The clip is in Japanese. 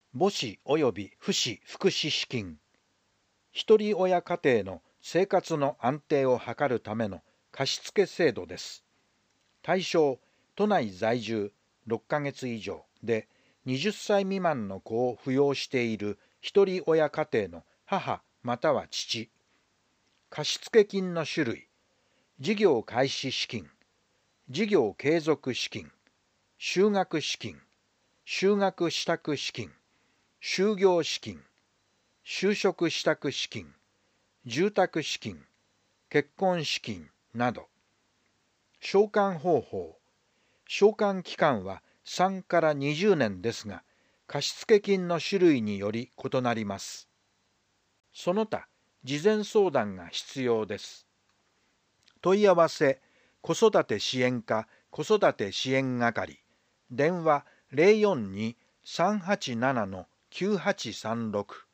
母子及び父子福祉資金、一人親家庭の生活の安定を図るための貸付制度です。対象、都内在住6ヶ月以上で20歳未満の子を扶養している一人親家庭の母または父。貸付金の種類、事業開始資金、事業継続資金、就学資金、就学支度資金、就業資金、就職支度資金、住宅資金、結婚資金など。償還方法、償還期間は3から20年ですが、貸付金の種類により異なります。その他、事前相談が必要です。問い合わせ、子育て支援課子育て支援係、電話042-387-9836